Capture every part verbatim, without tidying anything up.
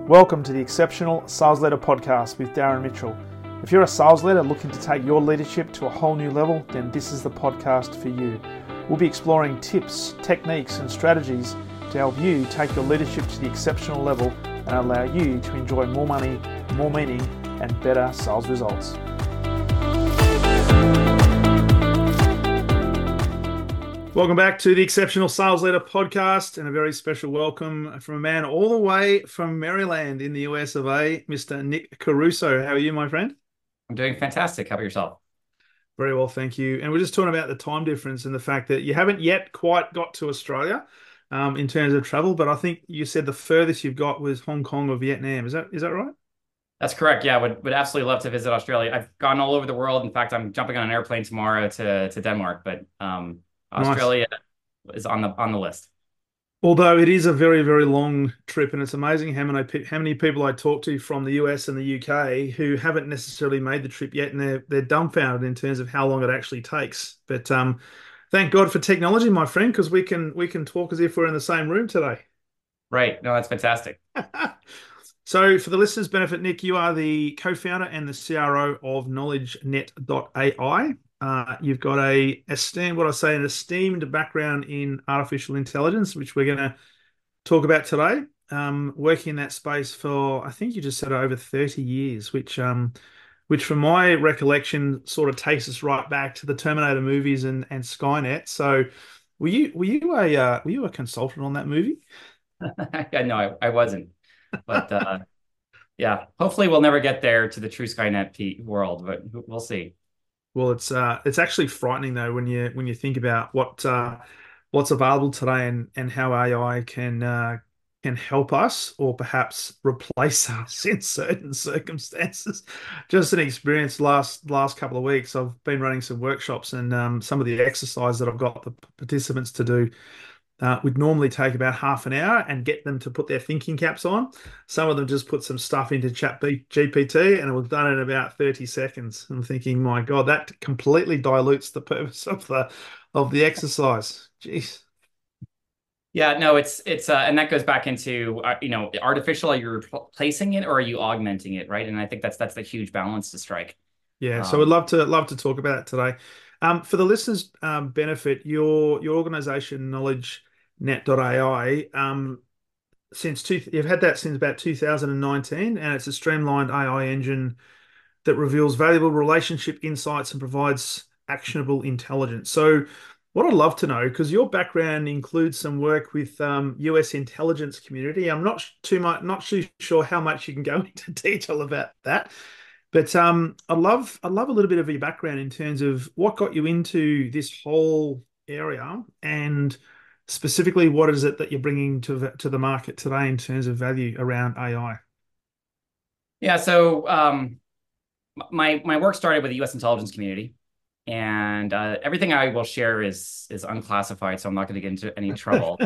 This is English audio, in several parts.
Welcome to the Exceptional Sales Leader Podcast with Darren Mitchell. If you're a sales leader looking to take your leadership to a whole new level, then this is the podcast for you. We'll be exploring tips, techniques, and strategies to help you take your leadership to the exceptional level and allow you to enjoy more money, more meaning, and better sales results. Welcome back to the Exceptional Sales Leader Podcast, and a very special welcome from a man all the way from Maryland in the U S of A, Mister Nick Caruso. How are you, my friend? I'm doing fantastic. How about yourself? Very well, thank you. And we're just talking about the time difference and the fact that you haven't yet quite got to Australia um, in terms of travel, but I think you said the furthest you've got was Hong Kong or Vietnam. Is that is that right? That's correct. Yeah, would would absolutely love to visit Australia. I've gone all over the world. In fact, I'm jumping on an airplane tomorrow to to Denmark, but um, Australia nice. is on the on the list. Although it is a very, very long trip, and it's amazing how many how many people I talk to from the U S and the U K who haven't necessarily made the trip yet, and they're they're dumbfounded in terms of how long it actually takes. But um, thank God for technology, my friend, because we can we can talk as if we're in the same room today. Right. No, that's fantastic. So, for the listeners' benefit, Nick, you are the co-founder and the C R O of knowledge net dot A I. Uh, you've got a esteemed, what I say, an esteemed background in artificial intelligence, which we're going to talk about today. Um, working in that space for, I think you just said over thirty years, which, um, which from my recollection, sort of takes us right back to the Terminator movies and and Skynet. So, were you were you a uh, were you a consultant on that movie? No, I, I wasn't. But uh, yeah, hopefully we'll never get there to the true Skynet world, but we'll see. Well, it's uh, it's actually frightening though when you when you think about what uh, what's available today and and how A I can uh, can help us or perhaps replace us in certain circumstances. Just an experience last last couple of weeks. I've been running some workshops, and um, some of the exercise that I've got the participants to do Uh, would normally take about half an hour and get them to put their thinking caps on. Some of them just put some stuff into Chat G P T, and it was done in about thirty seconds. I'm thinking, my God, that completely dilutes the purpose of the of the exercise. Jeez. Yeah, no, it's it's uh, and that goes back into uh, you know, artificial. Are you replacing it or are you augmenting it, right? And I think that's that's the huge balance to strike. Yeah, so Um, we'd love to love to talk about it today. Um, for the listeners' um, benefit, your your organization, knowledge net dot A I, um, since two, you've had that since about two thousand nineteen, and it's a streamlined A I engine that reveals valuable relationship insights and provides actionable intelligence. So, what I'd love to know, because your background includes some work with um, U S intelligence community, I'm not too much, not too sure how much you can go into detail about that. But um, I'd love, I'd love a little bit of your background in terms of what got you into this whole area, and specifically what is it that you're bringing to the, to the market today in terms of value around A I. yeah, so um, my my work started with the U S intelligence community, and uh, everything I will share is is unclassified, so I'm not going to get into any trouble.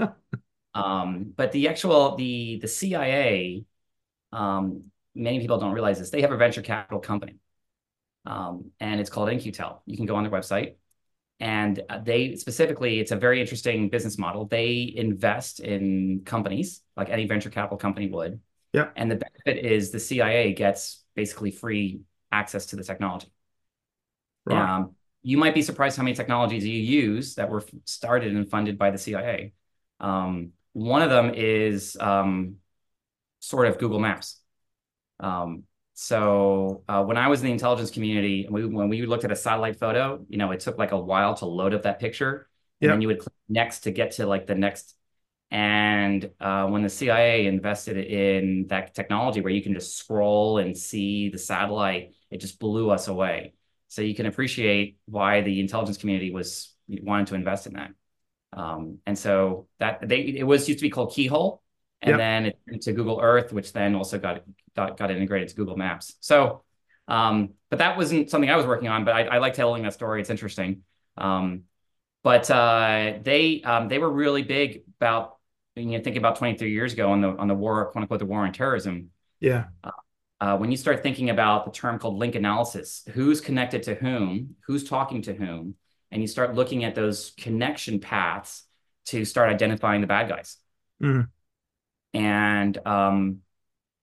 um, but the actual the the C I A, um, many people don't realize this. They have a venture capital company, um, and it's called In-Q-Tel. You can go on their website, and they specifically, it's a very interesting business model. They invest in companies like any venture capital company would. Yeah. And the benefit is the C I A gets basically free access to the technology. Right. Um, you might be surprised how many technologies you use that were started and funded by the C I A. Um, one of them is um, sort of Google Maps. Um, so uh, when I was in the intelligence community, and we, when we looked at a satellite photo, you know, it took like a while to load up that picture, and Yep. then you would click next to get to like the next. And uh, when the C I A invested in that technology where you can just scroll and see the satellite, it just blew us away. So you can appreciate why the intelligence community was wanting to invest in that. Um, and so that they it was used to be called Keyhole, and Yep. then it went to Google Earth, which then also got got, got integrated to Google Maps. So, um, but that wasn't something I was working on. But I, I like telling that story; it's interesting. Um, but uh, they um, they were really big about, you know, thinking about twenty-three years ago on the on the war, quote unquote, the war on terrorism. Yeah. Uh, uh, when you start thinking about the term called link analysis, who's connected to whom, who's talking to whom, and you start looking at those connection paths to start identifying the bad guys. Mm. And um,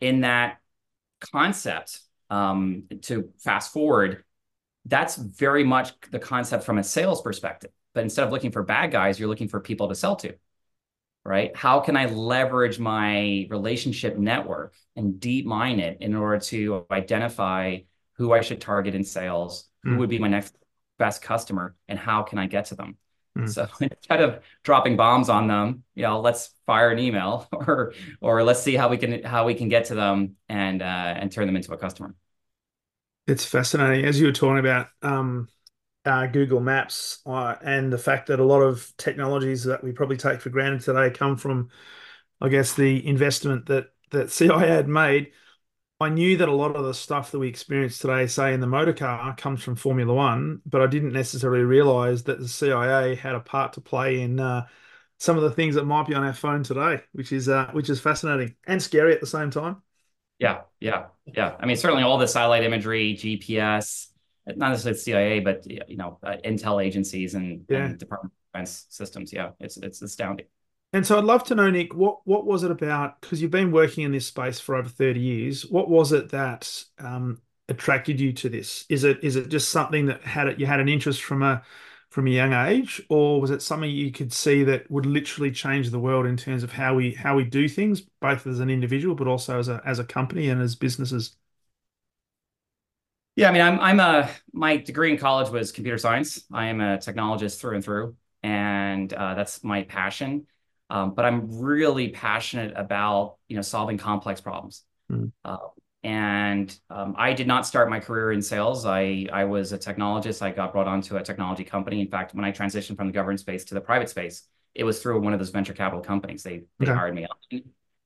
in that concept, um, to fast forward, that's very much the concept from a sales perspective. But instead of looking for bad guys, you're looking for people to sell to, right? How can I leverage my relationship network and deep mine it in order to identify who I should target in sales, who Mm. would be my next best customer, and how can I get to them? Mm. So instead of dropping bombs on them, you know, let's fire an email or or let's see how we can how we can get to them and uh, and turn them into a customer. It's fascinating. As you were talking about um, uh, Google Maps uh, and the fact that a lot of technologies that we probably take for granted today come from, I guess, the investment that that C I A had made. I knew that a lot of the stuff that we experience today, say in the motor car, comes from Formula One, but I didn't necessarily realize that the C I A had a part to play in uh, some of the things that might be on our phone today, which is uh, which is fascinating and scary at the same time. Yeah, yeah, yeah. I mean, certainly all the satellite imagery, G P S, not necessarily C I A, but you know, uh, intel agencies and Yeah. and Department of Defense systems. Yeah, it's it's astounding. And so I'd love to know, Nick, what what was it about? Because you've been working in this space for over thirty years. What was it that um, attracted you to this? Is it is it just something that had it you had an interest from a from a young age, or was it something you could see that would literally change the world in terms of how we how we do things, both as an individual, but also as a as a company and as businesses? Yeah, I mean, I'm I'm a my degree in college was computer science. I am a technologist through and through, and uh, that's my passion. Um, but I'm really passionate about you know solving complex problems. Mm. Uh, and um, I did not start my career in sales. I I was a technologist. I got brought onto a technology company. In fact, when I transitioned from the government space to the private space, it was through one of those venture capital companies. They they Okay. hired me on.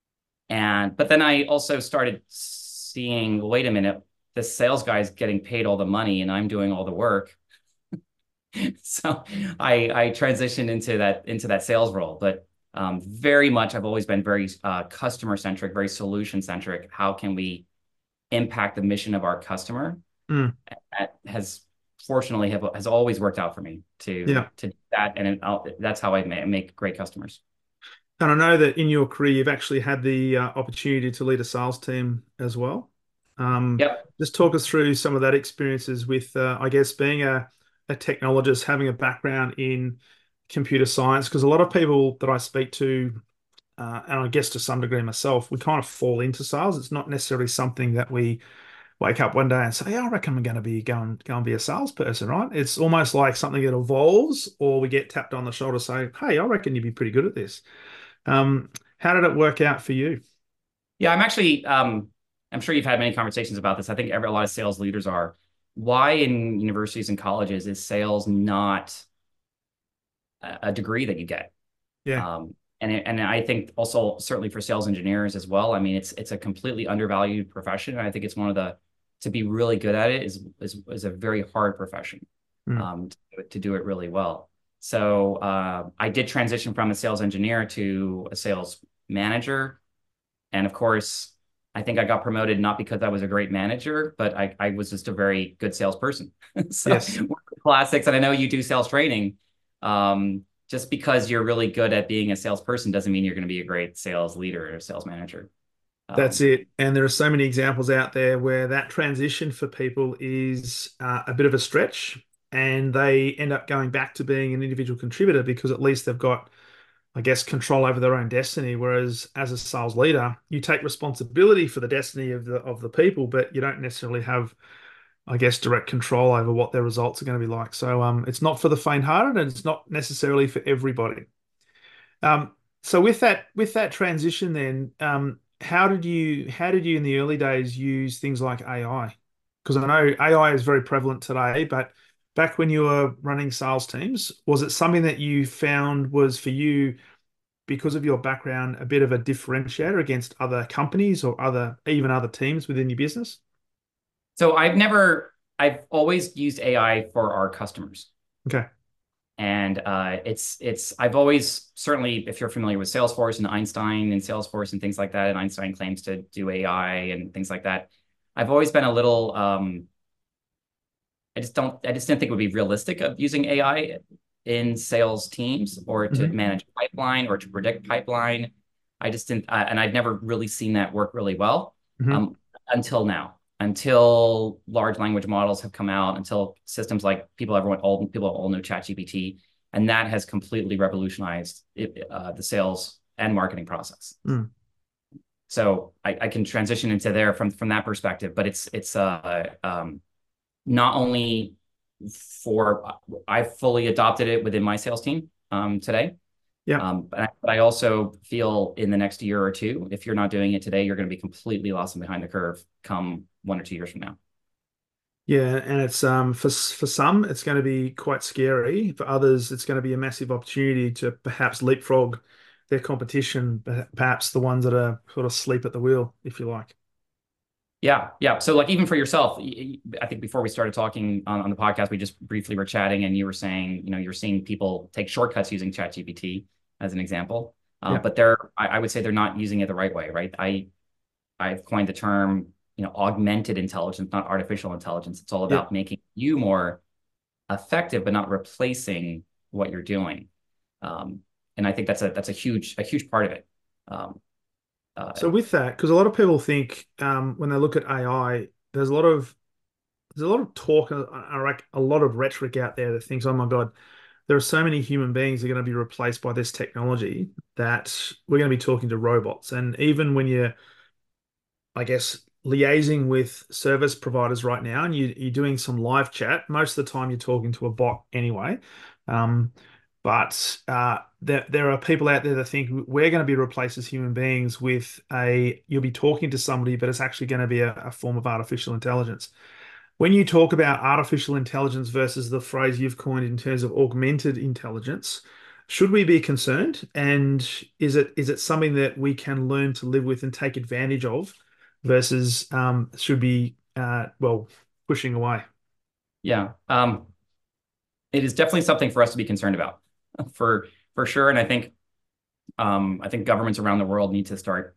And but then I also started seeing, wait a minute, this sales guy's getting paid all the money and I'm doing all the work. So I I transitioned into that into that sales role. But um, very much I've always been very uh, customer centric, very solution centric. How can we impact the mission of our customer? Mm. That has fortunately have has always worked out for me to Yeah. to do that, and it, I'll, that's how I ma- make great customers. And I know that in your career, you've actually had the uh, opportunity to lead a sales team as well. Um, Yep. just talk us through some of that experiences with, uh, I guess, being a, a technologist, having a background in computer science, because a lot of people that I speak to, uh, and I guess to some degree myself, we kind of fall into sales. It's not necessarily something that we wake up one day and say, yeah, I reckon I'm going to be going, going to be a salesperson, right? It's almost like something that evolves, or we get tapped on the shoulder, say, hey, I reckon you'd be pretty good at this. Um, how did it work out for you? Yeah, I'm actually, um, I'm sure you've had many conversations about this. I think every, a lot of sales leaders are. Why in universities and colleges is sales not a, a degree that you get? Yeah. Um, and it, and I think also certainly for sales engineers as well. I mean, it's it's a completely undervalued profession, and I think it's one of the to be really good at it is is, is a very hard profession, Mm. um, to, to do it really well. So uh, I did transition from a sales engineer to a sales manager. And of course, I think I got promoted not because I was a great manager, but I, I was just a very good salesperson. So Yes. classics, and I know you do sales training. Um, just because you're really good at being a salesperson doesn't mean you're going to be a great sales leader or sales manager. That's Um, it. And there are so many examples out there where that transition for people is uh, a bit of a stretch and they end up going back to being an individual contributor because at least they've got, I guess, control over their own destiny. Whereas as a sales leader, you take responsibility for the destiny of the of the people, but you don't necessarily have, I guess, direct control over what their results are going to be like. So um, it's not for the faint-hearted and it's not necessarily for everybody. Um, so with that with that transition then, um, how did you how did you in the early days use things like A I? Because I know A I is very prevalent today, but back when you were running sales teams, was it something that you found was for you because of your background a bit of a differentiator against other companies or other even other teams within your business? so I've never, I've always used A I for our customers. Okay. And uh, it's it's I've always certainly if you're familiar with Salesforce and Einstein and Salesforce and things like that, and Einstein claims to do A I and things like that. I've always been a little um, I just don't I just didn't think it would be realistic of using A I in sales teams or to Hmm. manage pipeline or to predict pipeline. I just didn't, uh, and I've never really seen that work really well. Hmm. um, until now, until large language models have come out, until systems like people, everyone, all people all know ChatGPT, and that has completely revolutionized it, uh, the sales and marketing process. Mm. So I, I can transition into there from from that perspective, but it's it's uh um, not only for I fully adopted it within my sales team um, today. Yeah. Um, but, I, but I also feel in the next year or two, if you're not doing it today, you're going to be completely lost and behind the curve come one or two years from now. Yeah, and it's um for for some it's going to be quite scary. For others, it's going to be a massive opportunity to perhaps leapfrog their competition, perhaps the ones that are sort of asleep at the wheel, if you like. Yeah, yeah. So like even for yourself, I think before we started talking on, on the podcast, we just briefly were chatting, and you were saying, you know, you're seeing people take shortcuts using ChatGPT as an example, um, Yeah. but they're I, I would say they're not using it the right way, right? I I've coined the term, you know, augmented intelligence, not artificial intelligence. It's all Yeah. about making you more effective, but not replacing what you're doing. Um, and I think that's a that's a huge a huge part of it. Um, uh, So with that, because a lot of people think um, when they look at A I, there's a lot of there's a lot of talk, uh, uh, like a lot of rhetoric out there that thinks, oh my God, there are so many human beings that are going to be replaced by this technology that we're going to be talking to robots. And even when you're, I guess, liaising with service providers right now and you, you're doing some live chat, most of the time you're talking to a bot anyway. Um, but uh, there, there are people out there that think we're going to be replaced as human beings with a, you'll be talking to somebody, but it's actually going to be a, a form of artificial intelligence. When you talk about artificial intelligence versus the phrase you've coined in terms of augmented intelligence, should we be concerned? And is it is it something that we can learn to live with and take advantage of versus um, should be uh, well pushing away? yeah, um, it is definitely something for us to be concerned about, for for sure. And I think um, I think governments around the world need to start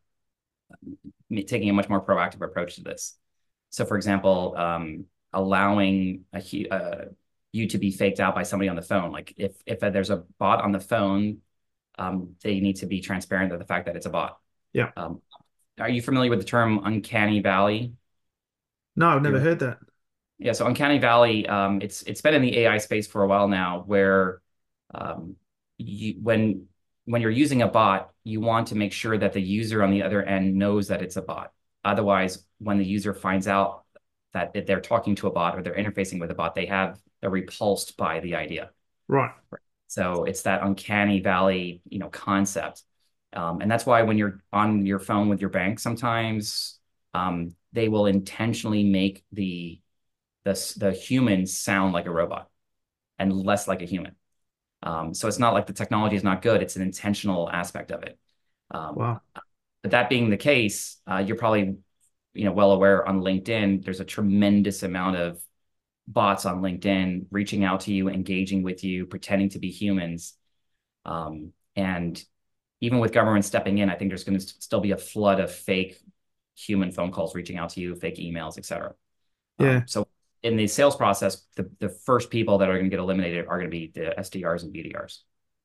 taking a much more proactive approach to this. So, for example, um, allowing a, uh, you to be faked out by somebody on the phone. Like if if there's a bot on the phone, um, they need to be transparent to the fact that it's a bot. Yeah. Um, are you familiar with the term uncanny valley? No, I've never You're, heard that. yeah, so uncanny valley, um, it's it's been in the A I space for a while now, where um, you, when when you're using a bot, you want to make sure that the user on the other end knows that it's a bot. Otherwise, when the user finds out that they're talking to a bot or they're interfacing with a bot, they have they're repulsed by the idea. Right. So it's that uncanny valley, you know, concept. Um, and that's why when you're on your phone with your bank, sometimes um, they will intentionally make the, the the human sound like a robot and less like a human. Um, so it's not like the technology is not good; it's an intentional aspect of it. Um, Wow. but that being the case, uh, you're probably, you know, well aware on LinkedIn. There's a tremendous amount of bots on LinkedIn reaching out to you, engaging with you, pretending to be humans. Um, and even with government stepping in, I think there's going to still be a flood of fake human phone calls reaching out to you, fake emails, et cetera. Yeah. Um, so in the sales process, the, the first people that are going to get eliminated are going to be the S D Rs and B D Rs.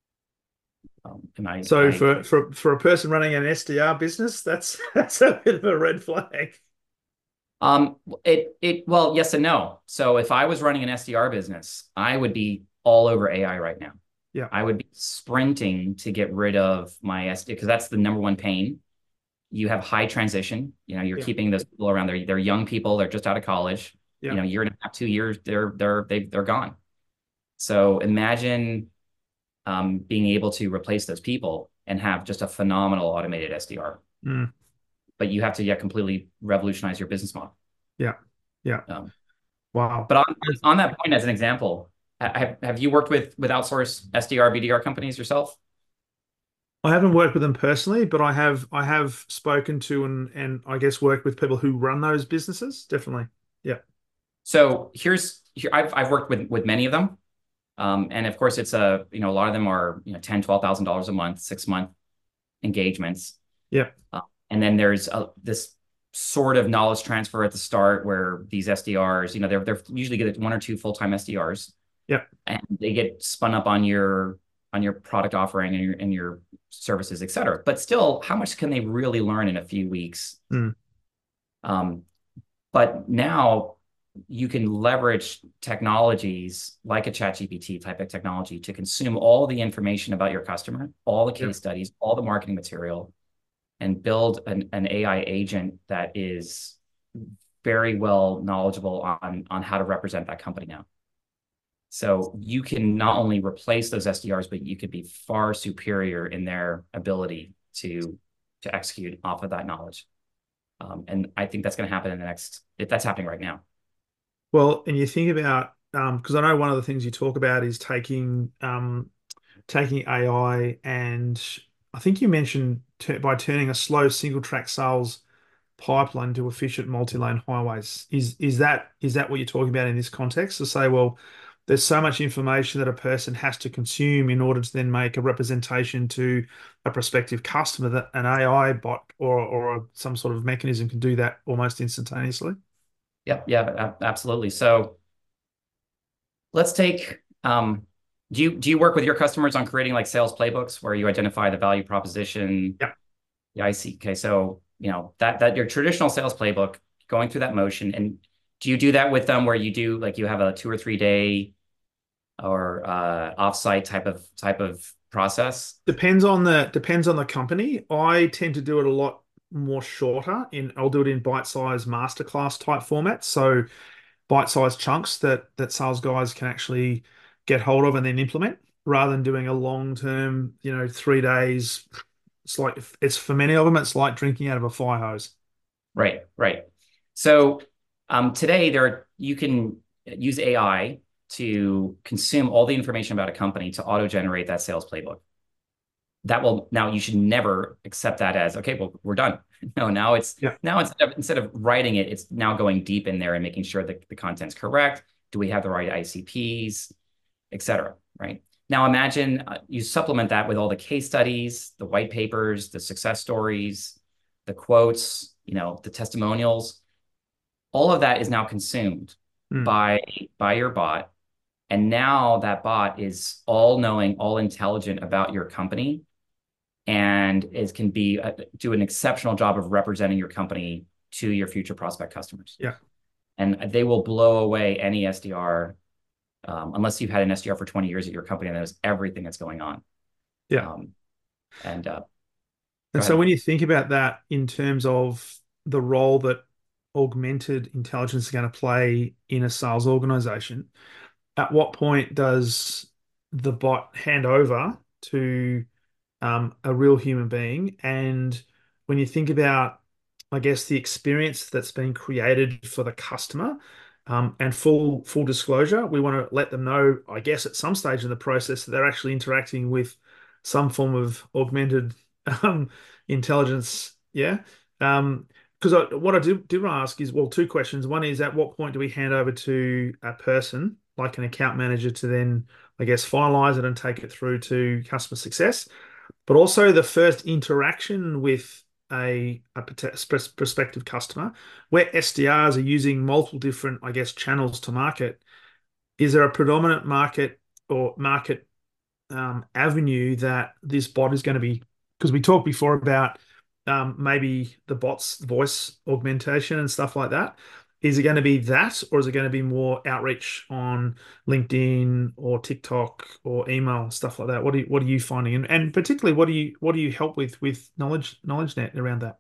Um, and I, So I, for for for a person running an S D R business, that's that's a bit of a red flag. um, it, it, well, yes and no. So if I was running an S D R business, I would be all over A I right now. Yeah. I would be sprinting to get rid of my S D because that's the number one pain. You have high transition. You know, you're Yeah. keeping those people around there. They're young people. They're just out of college. You Yeah. know, year and a half, two years, they're they're they, they're gone. So imagine um, being able to replace those people and have just a phenomenal automated S D R. Mm. But you have to yet completely revolutionize your business model. Yeah. Yeah. Um, Wow. but on on that point, as an example, have have you worked with with outsourced S D R B D R companies yourself? I haven't worked with them personally, but I have I have spoken to and and I guess worked with people who run those businesses. Definitely. Yeah. So here's here I've I've worked with with many of them. Um, and of course, it's a, you know, a lot of them are, you know, ten, twelve thousand dollars a month, six month engagements. Yeah. Uh, and then there's a, this sort of knowledge transfer at the start where these S D Rs, you know, they're, they're usually get one or two full-time S D Rs Yeah. and they get spun up on your, on your product offering and your, and your services, et cetera. But still, how much can they really learn in a few weeks? Mm. Um, but now you can leverage technologies like a ChatGPT type of technology to consume all the information about your customer, all the Yeah. case studies, all the marketing material, and build an, an A I agent that is very well knowledgeable on, on how to represent that company now. So you can not only replace those S D Rs, but you could be far superior in their ability to to execute off of that knowledge. Um, and I think that's going to happen in the next, if that's happening right now. Well, and you think about um, because I know one of the things you talk about is taking um, taking A I and I think you mentioned t by turning a slow single track sales pipeline to efficient multi-lane highways. Is is that is that what you're talking about in this context? To say, well, there's so much information that a person has to consume in order to then make a representation to a prospective customer that an A I bot or or a, some sort of mechanism can do that almost instantaneously. Yep. Yeah, absolutely. So let's take, um, do you, do you work with your customers on creating like sales playbooks where you identify the value proposition? Yeah. Yeah, I see. Okay. So, you know, that, that your traditional sales playbook, going through that motion, and do you do that with them where you do like you have a two or three day or uh, offsite type of type of process? Depends on the depends on the company. I tend to do it a lot more shorter in I'll do it in bite-sized masterclass type formats. So bite-sized chunks that that sales guys can actually get hold of and then implement rather than doing a long-term, you know, three days. It's like it's for many of them, it's like drinking out of a fire hose. Right, right. So um, today there you can use A I to consume all the information about a company to auto-generate that sales playbook. That will now you should never accept that as okay, well, we're done. No, now it's Yeah. now instead of instead of writing it, it's now going deep in there and making sure that the content's correct. Do we have the right I C Ps, et cetera. Right. Now imagine uh, you supplement that with all the case studies, the white papers, the success stories, the quotes, you know, the testimonials. All of that is now consumed Mm. by by your bot. And now that bot is all knowing, all intelligent about your company and it can be uh, do an exceptional job of representing your company to your future prospect customers. Yeah. And they will blow away any S D R, um, unless you've had an S D R for twenty years at your company and knows everything that's going on. Yeah. Um, and uh, Go And so ahead. when you think about that in terms of the role that augmented intelligence is going to play in a sales organization, at what point does the bot hand over to um, a real human being? And when you think about, I guess, the experience that's been created for the customer, um, and full full disclosure, we want to let them know, I guess, at some stage in the process that they're actually interacting with some form of augmented um, intelligence. Yeah. Um, because I, what I do, do want to ask is, well, two questions. One is, at what point do we hand over to a person, like an account manager, to then, I guess, finalize it and take it through to customer success? But also the first interaction with a, a prospective customer, where S D Rs are using multiple different, I guess, channels to market. Is there a predominant market or market um, avenue that this bot is going to be? Because we talked before about um, maybe the bot's voice augmentation and stuff like that. Is it going to be that, or is it going to be more outreach on LinkedIn or TikTok or email stuff like that? What are you, what are you finding, and, and particularly what do you what do you help with with knowledge knowledge net around that?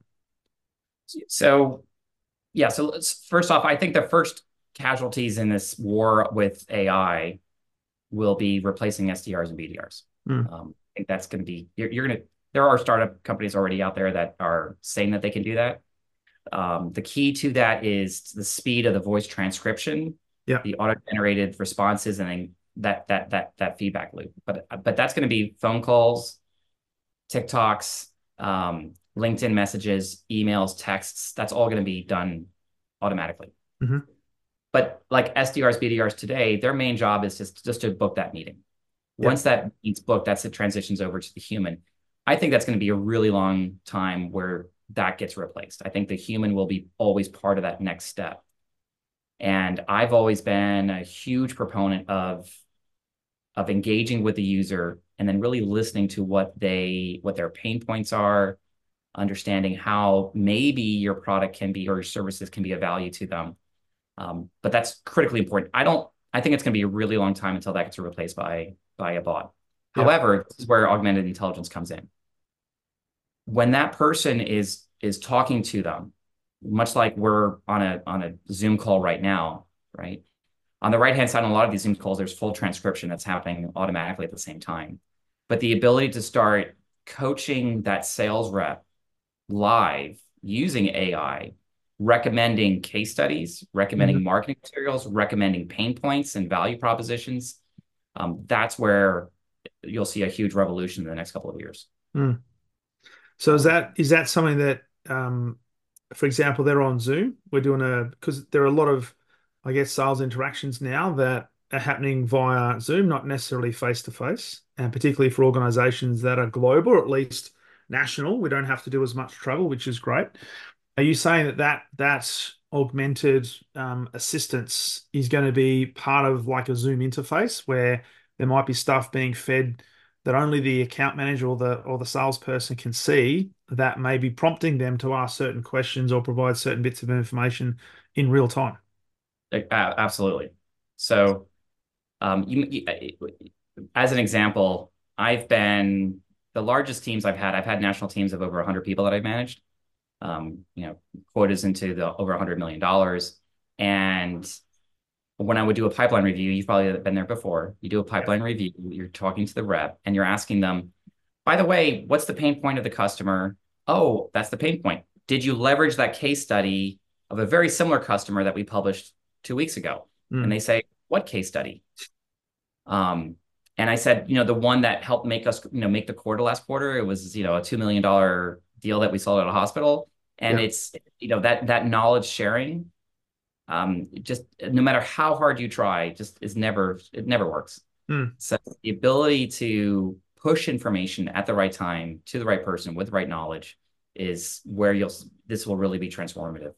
So yeah, so let's, first off, I think the first casualties in this war with A I will be replacing S D Rs and B D Rs. Mm, Um, I think that's going to be, you're, you're going to, there are startup companies already out there that are saying that they can do that. Um, the key to that is the speed of the voice transcription, yeah. the auto-generated responses, and then that that that that feedback loop. But but that's going to be phone calls, TikToks, um, LinkedIn messages, emails, texts. That's all going to be done automatically. Hmm. But like S D Rs, B D Rs today, their main job is just, just to book that meeting. Yeah. Once that meeting's booked, that's it transitions over to the human. I think that's going to be a really long time where that gets replaced. I think the human will be always part of that next step. And I've always been a huge proponent of, of engaging with the user and then really listening to what they what their pain points are, understanding how maybe your product can be or your services can be of value to them. Um, but that's critically important. I don't, I think it's going to be a really long time until that gets replaced by by a bot. Yeah. However, this is where augmented intelligence comes in. When that person is is talking to them, much like we're on a on a Zoom call right now, right? On the right-hand side, on a lot of these Zoom calls, there's full transcription that's happening automatically at the same time. But the ability to start coaching that sales rep live using A I, recommending case studies, recommending Mhm. marketing materials, recommending pain points and value propositions, um, that's where you'll see a huge revolution in the next couple of years. Mm. So is that is that something that, um, for example, they're on Zoom. We're doing a because there are a lot of, I guess, sales interactions now that are happening via Zoom, not necessarily face to face, and particularly for organizations that are global, or at least national. We don't have to do as much travel, which is great. Are you saying that that that augmented um, assistance is going to be part of like a Zoom interface where there might be stuff being fed that only the account manager or the or the salesperson can see that may be prompting them to ask certain questions or provide certain bits of information in real time? Absolutely. So, um, you, you, as an example, I've been the largest teams I've had. I've had national teams of over one hundred people that I've managed. Um, you know, quotas into the over one hundred million dollars. And when I would do a pipeline review, you've probably been there before. You do a pipeline review, you're talking to the rep, and you're asking them, by the way, what's the pain point of the customer? Oh, that's the pain point. Did you leverage that case study of a very similar customer that we published two weeks ago? And Mm. they say, what case study? Um, and I said, you know, the one that helped make us, you know, make the quarter last quarter, it was, you know, a two million dollars deal that we sold at a hospital. And Yeah. it's, you know, that that knowledge sharing, um, just no matter how hard you try, just is never, it never works. Mm. So the ability to push information at the right time to the right person with the right knowledge is where you'll, this will really be transformative.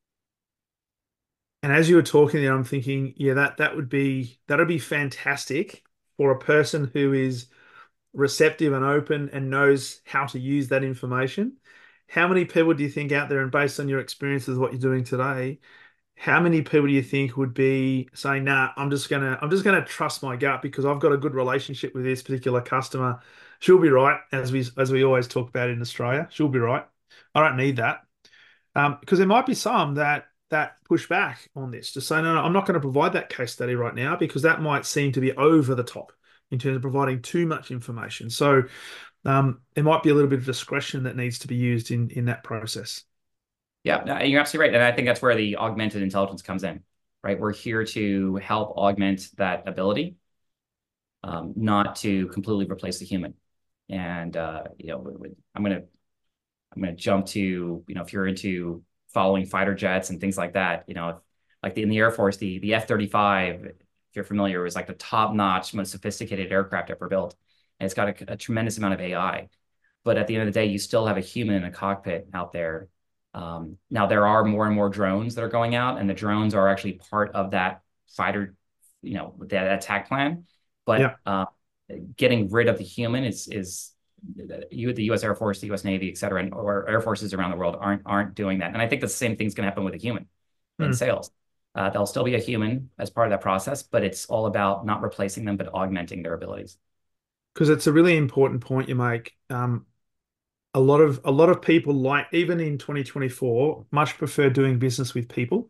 And as you were talking there, I'm thinking, yeah, that that would be that'd be fantastic for a person who is receptive and open and knows how to use that information. How many people do you think out there, and based on your experience with what you're doing today, how many people do you think would be saying, "Nah, I'm just gonna, I'm just gonna trust my gut because I've got a good relationship with this particular customer. She'll be right," as we as we always talk about in Australia. She'll be right. I don't need that. Um, because there might be some that that push back on this to say, no, no, I'm not going to provide that case study right now because that might seem to be over the top in terms of providing too much information. So um, there might be a little bit of discretion that needs to be used in in that process. Yeah, you're absolutely right. And I think that's where the augmented intelligence comes in, right? We're here to help augment that ability, um, not to completely replace the human. And uh, you know, I'm gonna I'm gonna jump to, you know, if you're into following fighter jets and things like that, you know, if, like the, in the Air Force, the the F thirty-five, if you're familiar, was like the top-notch, most sophisticated aircraft ever built, and it's got a, a tremendous amount of A I. But at the end of the day, you still have a human in a cockpit out there. Um, now there are more and more drones that are going out, and the drones are actually part of that fighter, you know, that attack plan. But Yeah. uh, getting rid of the human is is you, the U S Air Force, the U S Navy, et cetera, and, or air forces around the world aren't aren't doing that. And I think the same thing's going to happen with a human in Hmm. sales. Uh, there'll still be a human as part of that process, but it's all about not replacing them, but augmenting their abilities. Because it's a really important point you make. Um, a lot of a lot of people, like even in twenty twenty-four, much prefer doing business with people.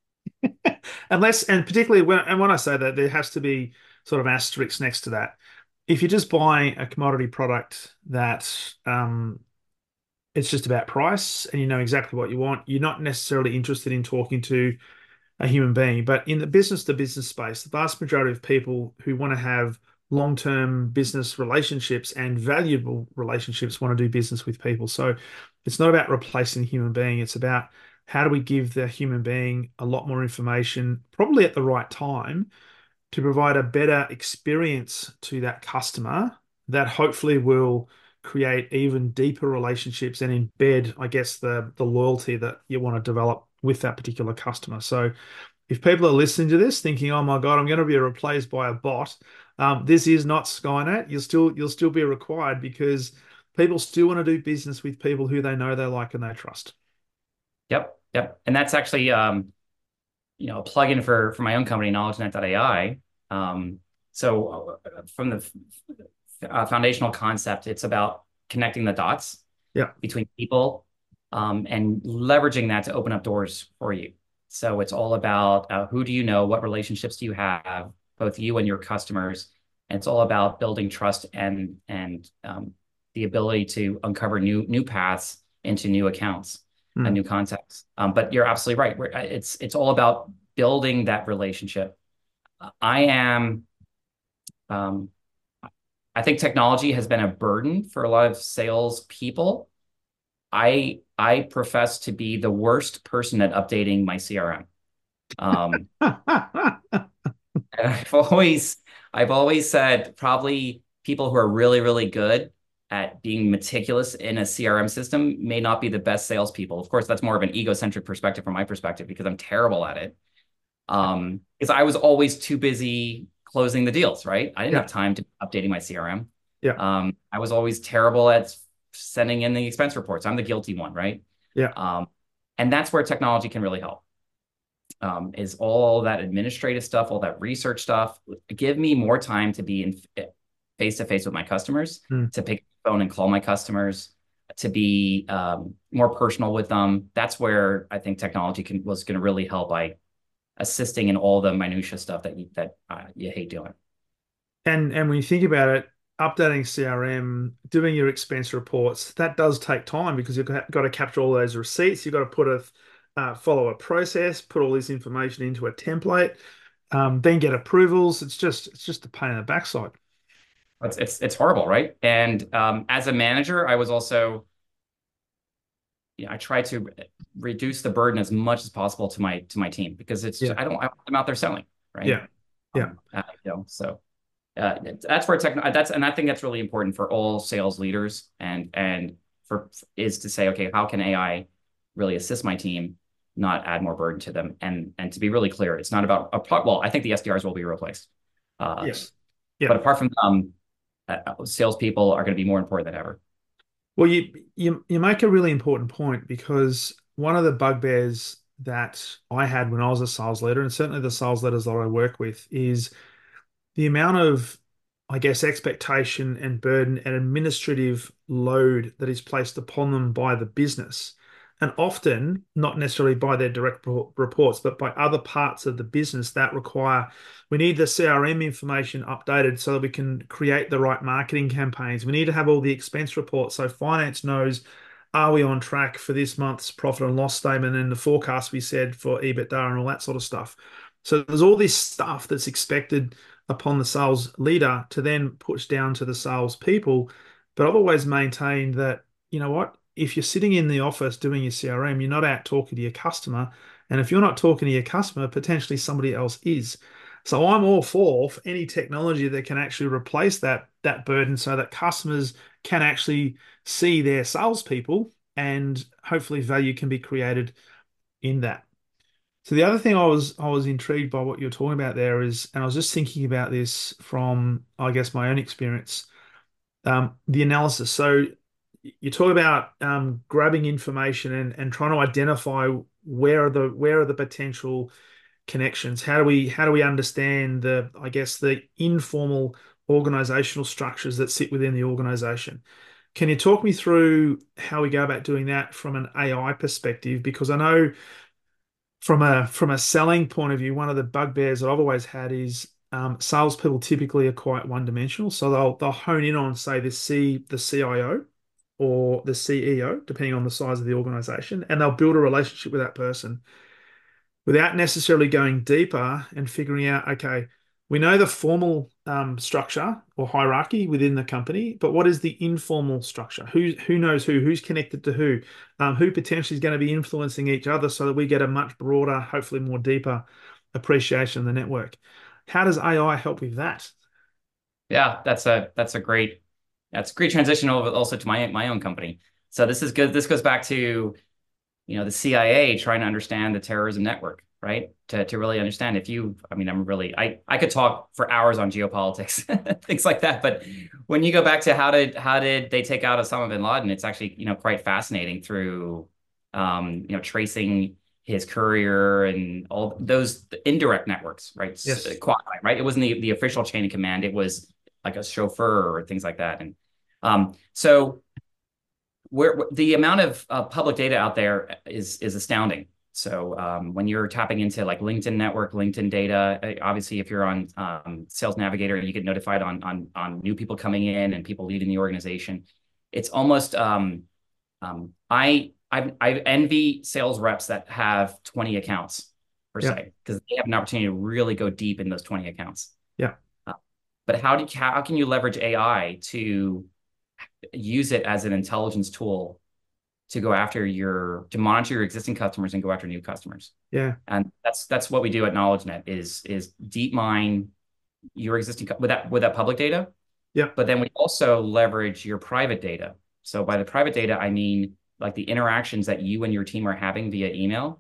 Unless, and particularly when, and when I say that, there has to be sort of asterisks next to that. If you're just buying a commodity product that um, it's just about price and you know exactly what you want, you're not necessarily interested in talking to a human being. But in the business to business space, the vast majority of people who want to have long-term business relationships and valuable relationships want to do business with people. So it's not about replacing the human being. It's about how do we give the human being a lot more information, probably at the right time, to provide a better experience to that customer that hopefully will create even deeper relationships and embed, I guess, the the loyalty that you want to develop with that particular customer. So if people are listening to this thinking, "Oh my God, I'm going to be replaced by a bot," um, this is not Skynet. You'll still you'll still be required because People still want to do business with people who they know, they like, and they trust. Yep, yep. And that's actually um, you know, a plugin for for my own company, KnowledgeNet dot A I. Um, so uh, from the uh, foundational concept, it's about connecting the dots Yeah. between people um, and leveraging that to open up doors for you. So it's all about uh, who do you know, what relationships do you have, both you and your customers, and it's all about building trust and and um, the ability to uncover new new paths into new accounts and Mm. new contacts. Um, but you're absolutely right. We're, it's it's all about building that relationship. I am. Um, I think technology has been a burden for a lot of sales people. I I profess to be the worst person at updating my C R M. Um, and I've always I've always said probably people who are really, really good at being meticulous in a C R M system may not be the best salespeople. Of course, that's more of an egocentric perspective from my perspective because I'm terrible at it. Um, because I was always too busy closing the deals, right? I didn't Yeah. have time to updating my C R M. Yeah. Um, I was always terrible at sending in the expense reports. I'm the guilty one, right? Yeah. Um, and that's where technology can really help. Um, is all that administrative stuff, all that research stuff. Give me more time to be in face to face with my customers, Mm. to pick the phone and call my customers, to be um, more personal with them. That's where I think technology can was going to really help by assisting in all the minutia stuff that you that uh, you hate doing. And and when you think about it, updating C R M, doing your expense reports, that does take time because you've got to capture all those receipts. You've got to put a uh, follow a process, put all this information into a template, um, then get approvals. It's just it's just a pain in the backside. It's it's it's horrible, right? And um, as a manager, I was also, you know, I try to reduce the burden as much as possible to my to my team because it's just, Yeah. I don't I want them out there selling, right? Yeah. Yeah. Um, uh, you know, so uh, that's where tech that's and I think that's really important for all sales leaders and and for is to say, okay, how can A I really assist my team, not add more burden to them? And and to be really clear, it's not about a pro- well, I think the S D Rs will be replaced, uh, Yes. Yeah. but apart from them, uh, salespeople are going to be more important than ever. Well, you you you make a really important point because one of the bugbears that I had when I was a sales leader, and certainly the sales leaders that I work with, is the amount of, I guess, expectation and burden and administrative load that is placed upon them by the business. And often, not necessarily by their direct reports, but by other parts of the business that require, we need the C R M information updated so that we can create the right marketing campaigns. We need to have all the expense reports so finance knows, are we on track for this month's profit and loss statement and the forecast we said for EBITDA and all that sort of stuff. So there's all this stuff that's expected upon the sales leader to then push down to the sales people. But I've always maintained that, you know what, if you're sitting in the office doing your C R M, you're not out talking to your customer. And if you're not talking to your customer, potentially somebody else is. So I'm all for, for any technology that can actually replace that that burden so that customers can actually see their salespeople and hopefully value can be created in that. So the other thing I was I was intrigued by what you're talking about there is, and I was just thinking about this from, I guess, my own experience, um, the analysis. So you talk about um, grabbing information and, and trying to identify where are the where are the potential connections. How do we how do we understand the, I guess, the informal organizational structures that sit within the organization? Can you talk me through how we go about doing that from an A I perspective? Because I know from a from a selling point of view, one of the bugbears that I've always had is um, salespeople typically are quite one-dimensional. So they'll they'll hone in on, say, the C the C I O or the C E O, depending on the size of the organization, and they'll build a relationship with that person without necessarily going deeper and figuring out, okay, we know the formal um, structure or hierarchy within the company, but what is the informal structure? Who who knows who? Who's connected to who? Um, who potentially is going to be influencing each other so that we get a much broader, hopefully more deeper appreciation of the network? How does A I help with that? Yeah, that's a that's a great that's a great transition over also to my my own company. So this is good. This goes back to, you know, the C I A trying to understand the terrorism network, right? To to really understand if you, I mean, I'm really, I I could talk for hours on geopolitics, things like that. But when you go back to how did how did they take out Osama bin Laden, it's actually, you know, quite fascinating through, um, you know, tracing his courier and all those indirect networks, right? Yes. Quasi, right? It wasn't the, the official chain of command. It was like a chauffeur or things like that. And um, so where the amount of uh, public data out there is is astounding. So um, when you're tapping into like LinkedIn network, LinkedIn data, uh, obviously if you're on um, Sales Navigator, you get notified on on on new people coming in and people leaving the organization. It's almost um, um, I I I envy sales reps that have twenty accounts per Yeah. se because they have an opportunity to really go deep in those twenty accounts. Yeah. Uh, but how do you, how can you leverage A I to use it as an intelligence tool to go after your to monitor your existing customers and go after new customers. Yeah. And that's that's what we do at KnowledgeNet is is deep mine your existing with that with that public data. Yeah. But then we also leverage your private data. So by the private data, I mean like the interactions that you and your team are having via email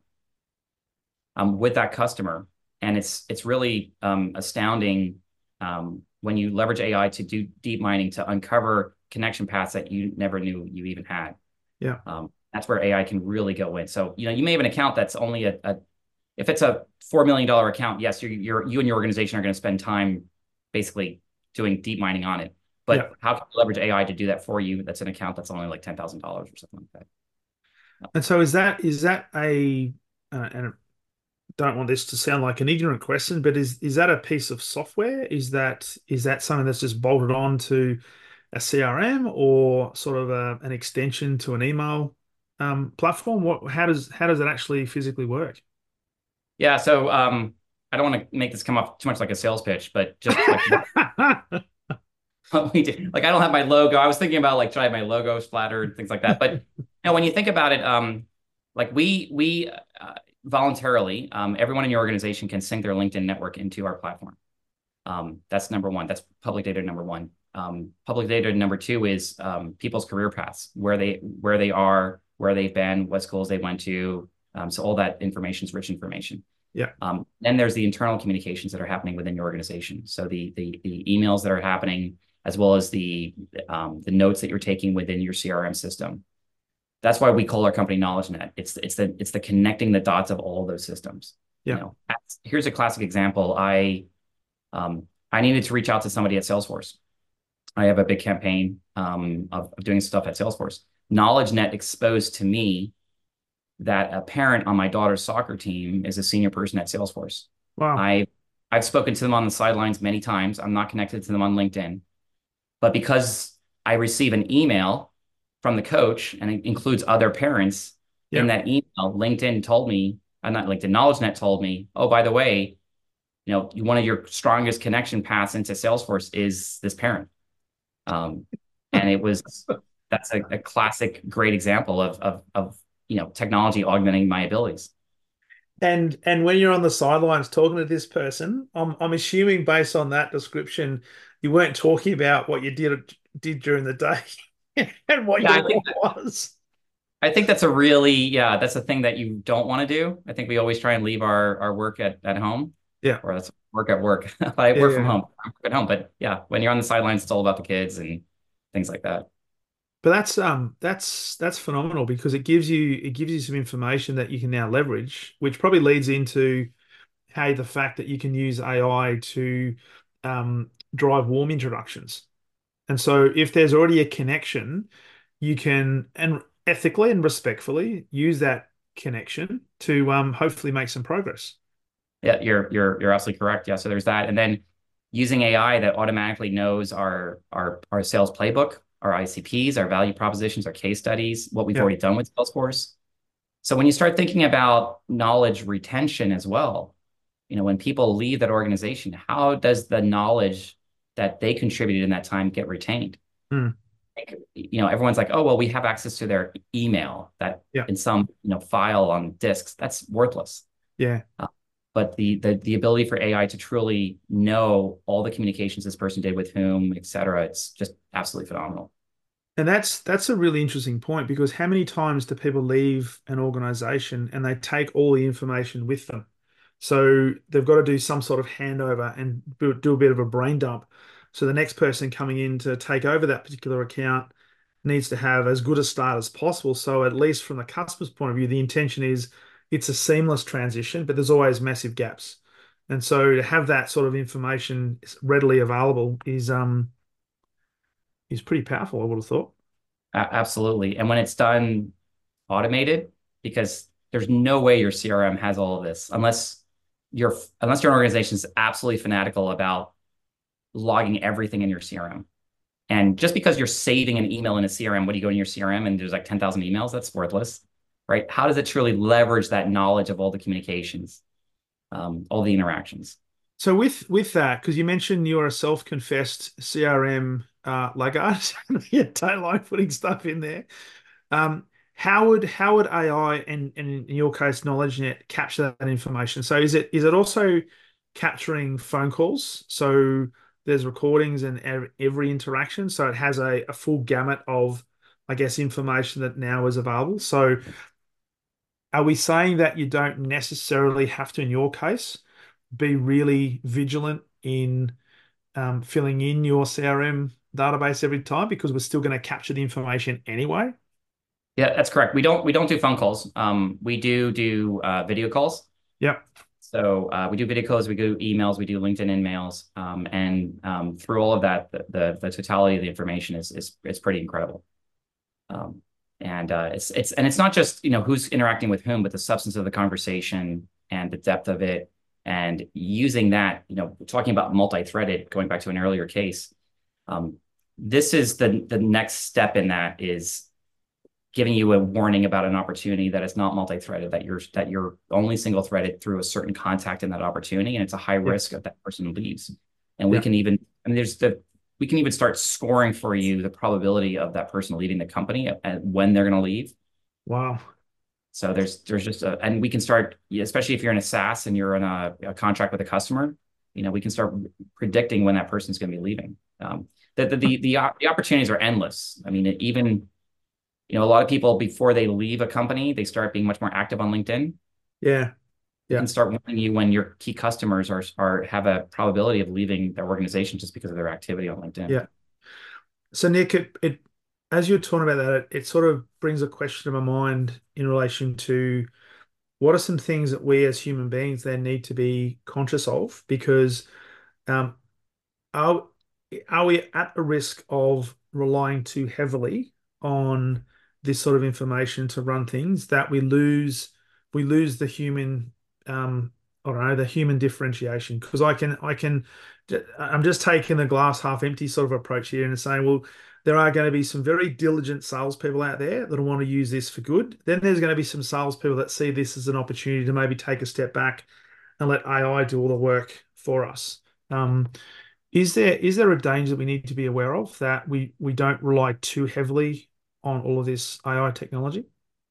um, with that customer. And it's it's really um, astounding um, when you leverage A I to do deep mining to uncover connection paths that you never knew you even had. Yeah. Um, that's where A I can really go in. So, you know, you may have an account that's only a, a if it's a four million dollar account, yes, you're, you're, you and your organization are going to spend time basically doing deep mining on it. But Yeah. how can you leverage A I to do that for you? That's an account that's only like ten thousand dollars or something like that. And so is that is that a uh, and I don't want this to sound like an ignorant question, but is is that a piece of software? Is that is that something that's just bolted on to a C R M or sort of a, an extension to an email um, platform? What how does how does it actually physically work? Yeah. So um, I don't want to make this come off too much like a sales pitch, but just like what we do. Like I don't have my logo. I was thinking about like should I have my logo splattered, things like that. But you know, when you think about it, um, like we we uh, voluntarily, um, everyone in your organization can sync their LinkedIn network into our platform. Um, that's number one. That's public data number one. Um, public data number two is um, people's career paths, where they where they are, where they've been, what schools they went to. Um, so all that information is rich information. Yeah. Um, then there's the internal communications that are happening within your organization. So the the, the emails that are happening, as well as the um, the notes that you're taking within your C R M system. That's why we call our company KnowledgeNet. It's it's the it's the connecting the dots of all of those systems. Yeah. You know, here's a classic example. I um, I needed to reach out to somebody at Salesforce. I have a big campaign um, of, of doing stuff at Salesforce. KnowledgeNet exposed to me that a parent on my daughter's soccer team is a senior person at Salesforce. Wow. I I've spoken to them on the sidelines many times. I'm not connected to them on LinkedIn, but because I receive an email from the coach and it includes other parents Yeah. in that email, LinkedIn told me, uh, not LinkedIn, KnowledgeNet told me, oh, by the way, you know, one of your strongest connection paths into Salesforce is this parent. Um, and it was, that's a, a classic, great example of, of, of, you know, technology augmenting my abilities. And and when you're on the sidelines talking to this person, I'm I'm assuming based on that description, you weren't talking about what you did did during the day and what Yeah, your I think role was. I think that's a really, yeah, that's a thing that you don't want to do. I think we always try and leave our, our work at, at home, Yeah. or that's work at work. I Yeah, work from yeah. home, I work at home. But yeah, when you're on the sidelines, it's all about the kids and things like that. But that's um that's that's phenomenal because it gives you it gives you some information that you can now leverage, which probably leads into hey the fact that you can use A I to um, drive warm introductions. And so if there's already a connection, you can and ethically and respectfully use that connection to um, hopefully make some progress. Yeah, you're you're you're absolutely correct. Yeah, so there's that, and then using A I that automatically knows our our our sales playbook, our I C Ps, our value propositions, our case studies, what we've Yeah. already done with Salesforce. So when you start thinking about knowledge retention as well, you know, when people leave that organization, how does the knowledge that they contributed in that time get retained? Mm. Like, you know, everyone's like, oh, well, we have access to their email that Yeah. in some, you know, file on disks. That's worthless. Yeah. Uh, but the, the the ability for A I to truly know all the communications this person did with whom, et cetera, it's just absolutely phenomenal. And that's that's a really interesting point because how many times do people leave an organization and they take all the information with them? So they've got to do some sort of handover and do do a bit of a brain dump. So the next person coming in to take over that particular account needs to have as good a start as possible. So at least from the customer's point of view, the intention is it's a seamless transition, but there's always massive gaps. And so to have that sort of information readily available is um is pretty powerful, I would have thought. A- absolutely. And when it's done automated, because there's no way your C R M has all of this unless you're unless your organization is absolutely fanatical about logging everything in your C R M. And just because you're saving an email in a C R M, what do you go in your C R M and there's like ten thousand emails? That's worthless, right? How does it truly leverage that knowledge of all the communications, um, all the interactions? So with with that, because you mentioned you're a self-confessed C R M uh, laggard, you don't like putting stuff in there. Um, how would how would A I and, and in your case KnowledgeNet capture that information? So is it is it also capturing phone calls? So there's recordings and ev- every interaction, so it has a, a full gamut of, I guess, information that now is available. So are we saying that you don't necessarily have to, in your case, be really vigilant in um, filling in your C R M database every time because we're still going to capture the information anyway? Yeah, that's correct. We don't we don't do phone calls. Um, we do do uh, video calls. Yep. So uh, we do video calls, we do emails, we do LinkedIn InMails, um, and um, through all of that, the, the the totality of the information is is is pretty incredible. Um, and uh, it's it's and it's not just you know who's interacting with whom, but the substance of the conversation and the depth of it, and using that. You know, talking about multi-threaded, going back to an earlier case, um, this is the the next step in that is giving you a warning about an opportunity that is not multi-threaded, that you're that you're only single-threaded through a certain contact in that opportunity, and it's a high Yep. risk that that person leaves. And we Yeah. can even, I mean, there's the we can even start scoring for you the probability of that person leaving the company and when they're going to leave. Wow. So there's there's just a, and we can start, especially if you're in a SaaS and you're in a, a contract with a customer, you know, we can start predicting when that person's going to be leaving. Um, the, the the the the opportunities are endless. I mean, even you know, a lot of people before they leave a company, they start being much more active on LinkedIn. Yeah. It Yeah. can start warning you when your key customers are are have a probability of leaving their organization just because of their activity on LinkedIn. Yeah. So Nick, it, it as you're talking about that, it, it sort of brings a question to my mind in relation to what are some things that we as human beings then need to be conscious of? Because um, are are we at the risk of relying too heavily on this sort of information to run things that we lose we lose the human um I don't know the human differentiation because I can I can I'm just taking the glass half empty sort of approach here and saying, well, there are going to be some very diligent salespeople out there that want to use this for good. Then there's going to be some salespeople that see this as an opportunity to maybe take a step back and let A I do all the work for us. Um, is there is there a danger that we need to be aware of that we we don't rely too heavily on all of this A I technology?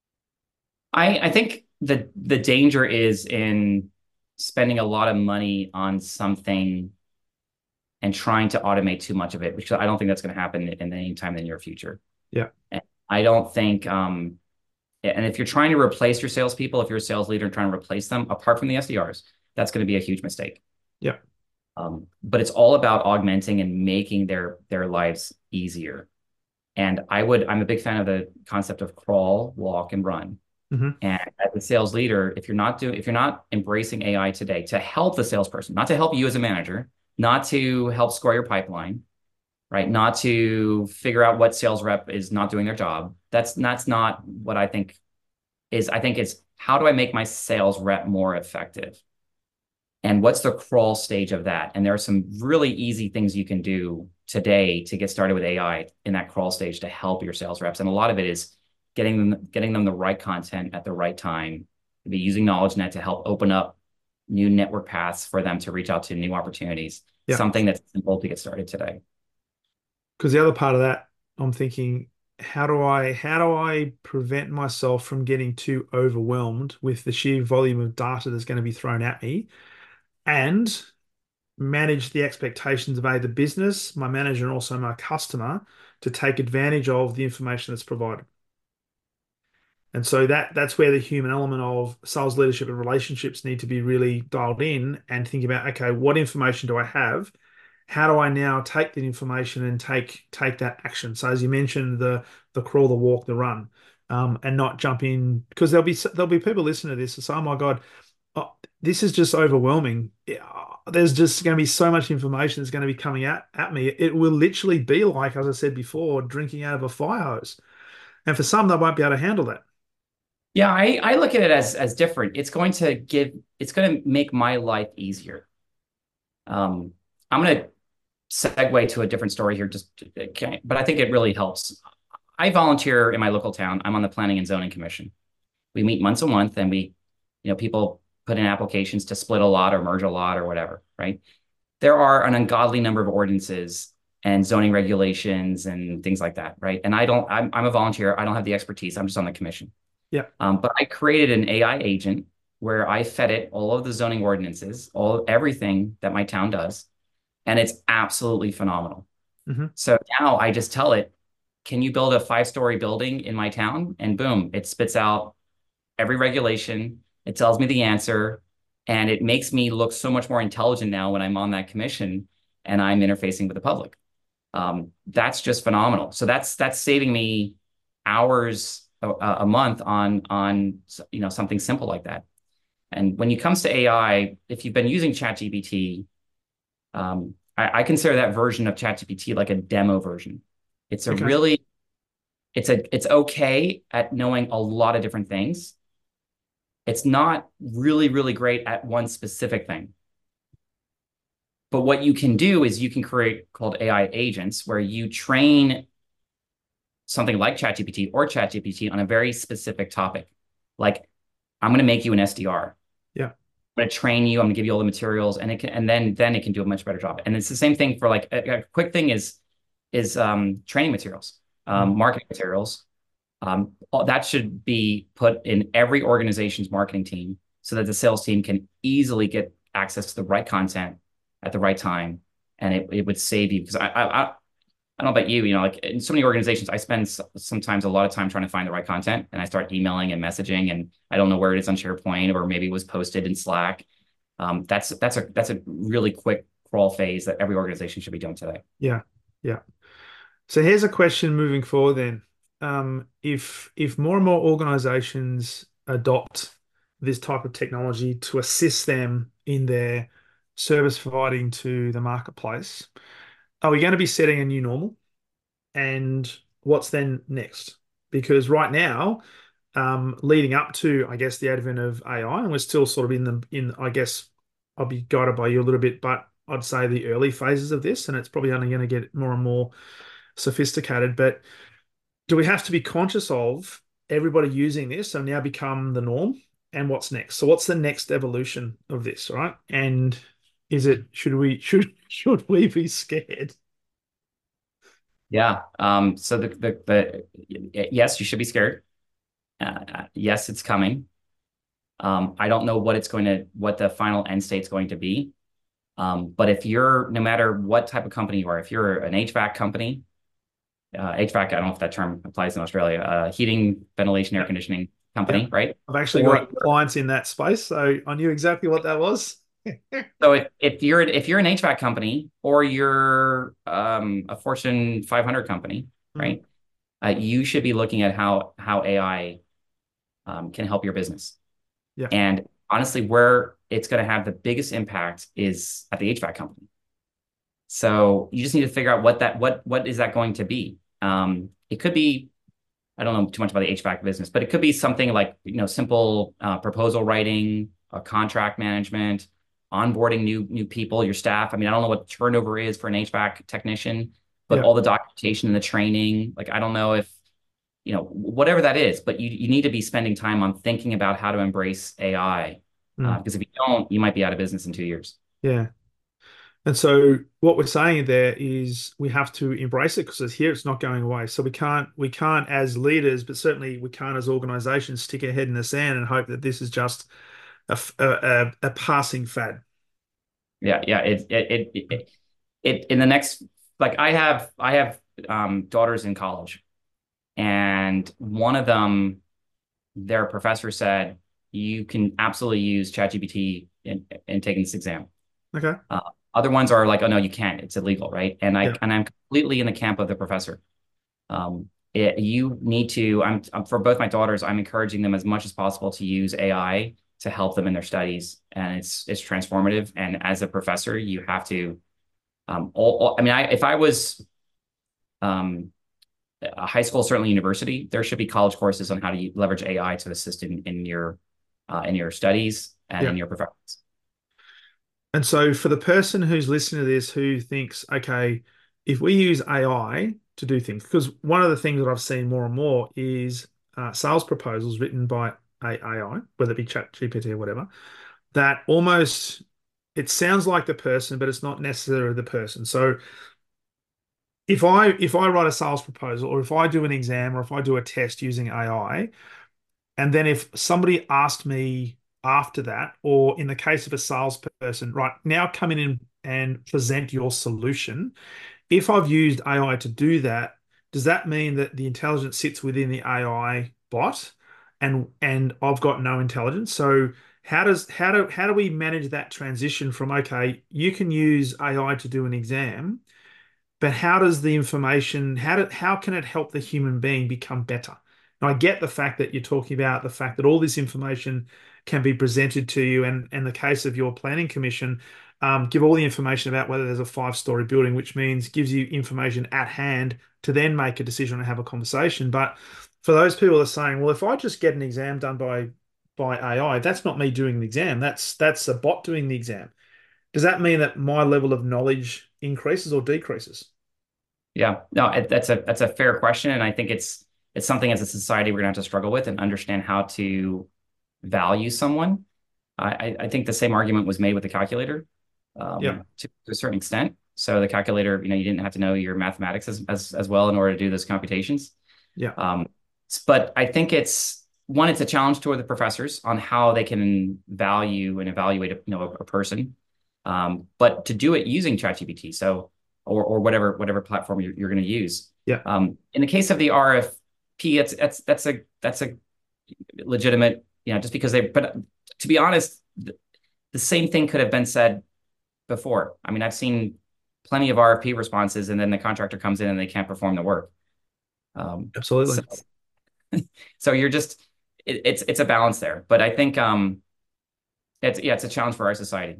I I think the the danger is in spending a lot of money on something and trying to automate too much of it, which I don't think that's going to happen in any time in the near future. Yeah, And I don't think um, and if you're trying to replace your salespeople, if you're a sales leader and trying to replace them, apart from the S D Rs, that's going to be a huge mistake. yeah, Um, but it's all about augmenting and making their their lives easier. And I would, I'm a big fan of the concept of crawl, walk, and run. hmm And as a sales leader, if you're not doing, if you're not embracing A I today to help the salesperson, not to help you as a manager, not to help score your pipeline, right? Not to figure out what sales rep is not doing their job. That's that's not what I think is. I think it's how do I make my sales rep more effective? And what's the crawl stage of that? And there are some really easy things you can do today to get started with A I in that crawl stage to help your sales reps. And a lot of it is getting them getting them the right content at the right time, be using KnowledgeNet to help open up new network paths for them to reach out to new opportunities. yeah. Something that's simple to get started today. Because the other part of that, I'm thinking, how do I how do I prevent myself from getting too overwhelmed with the sheer volume of data that's going to be thrown at me, and manage the expectations of a the business, my manager, and also my customer to take advantage of the information that's provided. And so that that's where the human element of sales leadership and relationships need to be really dialed in and think about, okay, what information do I have? How do I now take that information and take take that action? So as you mentioned, the the crawl, the walk, the run, um, and not jump in because there'll be there'll be people listening to this and say, oh my God, oh, this is just overwhelming. Yeah, there's just going to be so much information that's going to be coming out at me. It will literally be like, as I said before, drinking out of a fire hose. And for some, they won't be able to handle that. Yeah, I, I look at it as as different. It's going to give, it's going to make my life easier. Um, I'm going to segue to a different story here, just okay, but I think it really helps. I volunteer in my local town. I'm on the Planning and Zoning Commission. We meet once a month, and we, you know, people put in applications to split a lot or merge a lot or whatever, right? There are an ungodly number of ordinances and zoning regulations and things like that, right? And I don't, I'm, I'm a volunteer. I don't have the expertise. I'm just on the commission. Yeah. Um, but I created an A I agent where I fed it all of the zoning ordinances, all everything that my town does, and it's absolutely phenomenal. Hmm. So now I just tell it, can you build a five-story building in my town? And boom, it spits out every regulation. It tells me the answer, and it makes me look so much more intelligent now when I'm on that commission and I'm interfacing with the public. Um, that's just phenomenal. So that's that's saving me hours a, a month on on you know something simple like that. And when it comes to A I, if you've been using ChatGPT, um, I, I consider that version of ChatGPT like a demo version. It's a Okay. really it's a it's okay at knowing a lot of different things. It's not really, really great at one specific thing. But what you can do is you can create called A I agents where you train something like ChatGPT or ChatGPT on a very specific topic. Like, I'm going to make you an S D R. Yeah. I'm going to train you. I'm going to give you all the materials, and it can, and then then it can do a much better job. And it's the same thing for like a, a quick thing is is um, training materials, Mm. um, marketing materials. Um, that should be put in every organization's marketing team so that the sales team can easily get access to the right content at the right time, and it, it would save you because I, I I don't know about you, you know, like in so many organizations, I spend sometimes a lot of time trying to find the right content, and I start emailing and messaging, and I don't know where it is on SharePoint, or maybe it was posted in Slack. Um, that's that's a that's a really quick crawl phase that every organization should be doing today. Yeah. Yeah. So here's a question moving forward then. Um, if if more and more organizations adopt this type of technology to assist them in their service providing to the marketplace, are we going to be setting a new normal? And what's then next? Because right now, um, leading up to, I guess, the advent of A I, and we're still sort of in the in, I guess, I'll be guided by you a little bit, but I'd say the early phases of this, and it's probably only going to get more and more sophisticated. But do we have to be conscious of everybody using this and now become the norm? And what's next? So what's the next evolution of this, right? And is it should we should should we be scared? Yeah. Um, so the, the the yes, you should be scared. Uh, yes, it's coming. Um, I don't know what it's going to, what the final end state's going to be. Um, but if you're, no matter what type of company you are, if you're an H V A C company, uh, H V A C, I don't know if that term applies in Australia, uh, heating, ventilation, air Yeah. conditioning Yeah. company, right? I've actually Or got clients in that space, so I knew exactly what that was. so if, if you're if you're an H V A C company or you're um, a Fortune five hundred company, Mm. right? Uh, you should be looking at how how A I um, can help your business. Yeah. And honestly, where it's going to have the biggest impact is at the H V A C company. So you just need to figure out what that what what is that going to be. Um, it could be, I don't know too much about the H V A C business, but it could be something like, you know, simple uh, proposal writing, uh, contract management, onboarding new new people, your staff. I mean, I don't know what turnover is for an H V A C technician, but Yeah. all the documentation and the training, like I don't know if, you know, whatever that is, but you you need to be spending time on thinking about how to embrace A I. Uh, Mm. because if you don't, you might be out of business in two years. Yeah. And so what we're saying there is we have to embrace it because it's here, it's not going away. So we can't we can't as leaders, but certainly we can't as organizations stick our head in the sand and hope that this is just a, a, a, a passing fad. Yeah, yeah. It it it it, it in the next, like I have I have um daughters in college, and one of them their professor said, you can absolutely use ChatGPT in, in taking this exam. Okay. Uh, Other ones are like, oh no, you can't. It's illegal, right? And I Yeah. and I'm completely in the camp of the professor. Um, it, you need to. I'm, I'm for both my daughters. I'm encouraging them as much as possible to use A I to help them in their studies, and it's it's transformative. And as a professor, you have to. Um, all, all, I mean, I if I was um, a high school, certainly university, there should be college courses on how to leverage A I to assist in in your uh, in your studies and Yeah. in your performance. And so for the person who's listening to this who thinks, okay, if we use A I to do things, because one of the things that I've seen more and more is uh, sales proposals written by A I, whether it be ChatGPT or whatever, that almost it sounds like the person, but it's not necessarily the person. So if I if I write a sales proposal or if I do an exam or if I do a test using A I, and then if somebody asked me after that, or in the case of a salesperson, right, now come in and, and present your solution. If I've used A I to do that, does that mean that the intelligence sits within the A I bot and and I've got no intelligence? So how does how do how do we manage that transition from, okay, you can use A I to do an exam, but how does the information, how do, how can it help the human being become better? Now, I get the fact that you're talking about the fact that all this information can be presented to you, and in the case of your planning commission, um, give all the information about whether there's a five-story building, which means gives you information at hand to then make a decision and have a conversation. But for those people that are saying, well, if I just get an exam done by by A I, that's not me doing the exam. That's that's a bot doing the exam. Does that mean that my level of knowledge increases or decreases? Yeah, no, it, that's a that's a fair question, and I think it's it's something as a society we're gonna have to struggle with and understand how to value someone. I, I think the same argument was made with the calculator, Yeah, um, to, to a certain extent. So the calculator, you know, you didn't have to know your mathematics as as, as well in order to do those computations. yeah, Um, but I think it's one, it's a challenge to the professors on how they can value and evaluate a, you know, a, a person. Um, but to do it using ChatGPT, so or or whatever whatever platform you're, you're going to use. yeah. Um, in the case of the R F P, it's that's that's a that's a legitimate, you know, just because they. But to be honest, the, the same thing could have been said before. I mean, I've seen plenty of R F P responses, and then the contractor comes in and they can't perform the work. Um, so Absolutely. so you're just it, it's it's a balance there, but I think um, it's yeah, it's a challenge for our society.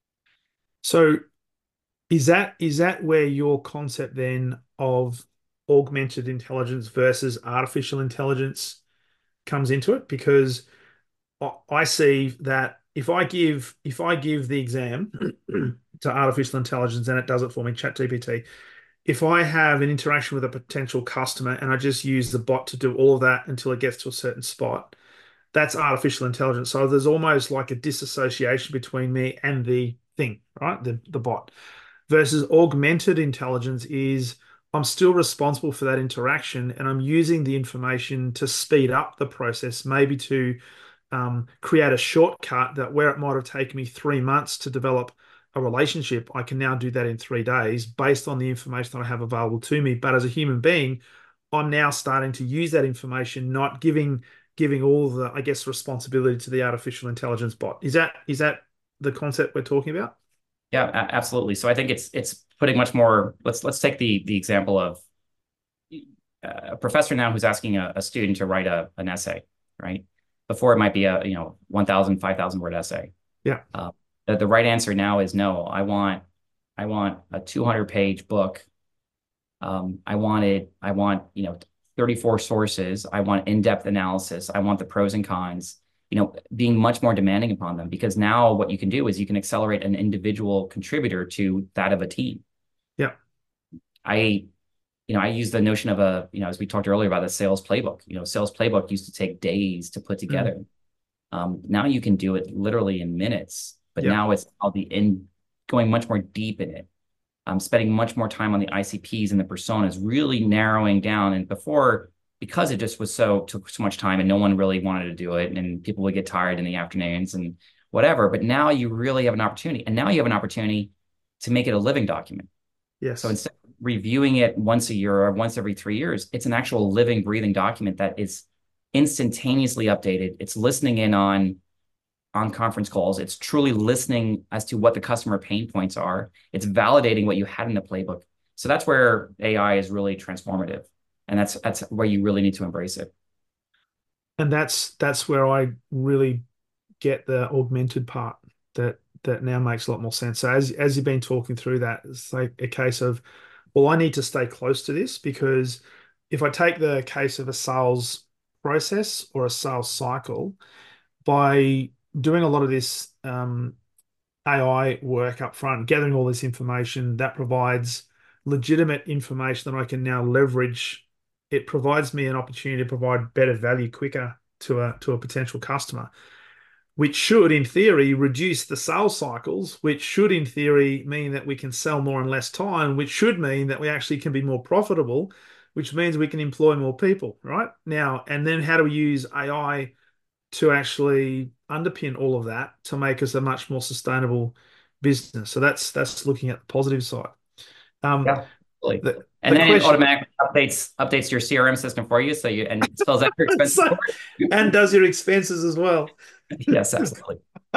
So is that is that where your concept then of augmented intelligence versus artificial intelligence comes into it? Because I I see that if I give if I give the exam to artificial intelligence and it does it for me, ChatGPT, if I have an interaction with a potential customer and I just use the bot to do all of that until it gets to a certain spot, that's artificial intelligence. So there's almost like a disassociation between me and the thing, right? The the bot. Versus augmented intelligence is I'm still responsible for that interaction and I'm using the information to speed up the process, maybe to um, create a shortcut that where it might have taken me three months to develop a relationship, I can now do that in three days based on the information that I have available to me. But as a human being, I'm now starting to use that information, not giving giving all the, I guess, responsibility to the artificial intelligence bot. Is that is that the concept we're talking about? Yeah, a- absolutely. So I think it's it's putting much more. Let's let's take the the example of uh, a professor now who's asking a, a student to write a an essay, right? Before it might be a you know one thousand, five thousand word essay. Yeah. Uh, the, the right answer now is no. I want I want a two hundred page book. Um, I wanted I want you know thirty-four sources. I want in-depth analysis. I want the pros and cons. You know, being much more demanding upon them because now what you can do is you can accelerate an individual contributor to that of a team. Yeah. I you know, I use the notion of a, you know, as we talked earlier about the sales playbook, you know, sales playbook used to take days to put Mm. together. Um, now you can do it literally in minutes, but Yeah. now it's all the in going much more deep in it. I'm spending much more time on the I C Ps and the personas, really narrowing down. And before, because it just was so took so much time and no one really wanted to do it, and people would get tired in the afternoons and whatever. But now you really have an opportunity, and now you have an opportunity to make it a living document. So Yes. instead of reviewing it once a year or once every three years, it's an actual living, breathing document that is instantaneously updated. It's listening in on on conference calls. It's truly listening as to what the customer pain points are. It's validating what you had in the playbook. So that's where A I is really transformative. And that's that's where you really need to embrace it. And that's that's where I really get the augmented part that that now makes a lot more sense. So as as you've been talking through that, it's like a case of, well, I need to stay close to this because if I take the case of a sales process or a sales cycle, by doing a lot of this um, A I work up front, gathering all this information that provides legitimate information that I can now leverage. It provides me an opportunity to provide better value quicker to a to a potential customer, which should, in theory, reduce the sales cycles, which should, in theory, mean that we can sell more in less time, which should mean that we actually can be more profitable, which means we can employ more people, right? Now, and then how do we use A I to actually underpin all of that to make us a much more sustainable business? So that's that's looking at the positive side. Um, Yeah, absolutely. the And the then it question, automatically updates updates your C R M system for you, so you and spells out your expenses so, for you. and does your expenses as well. Yes, absolutely.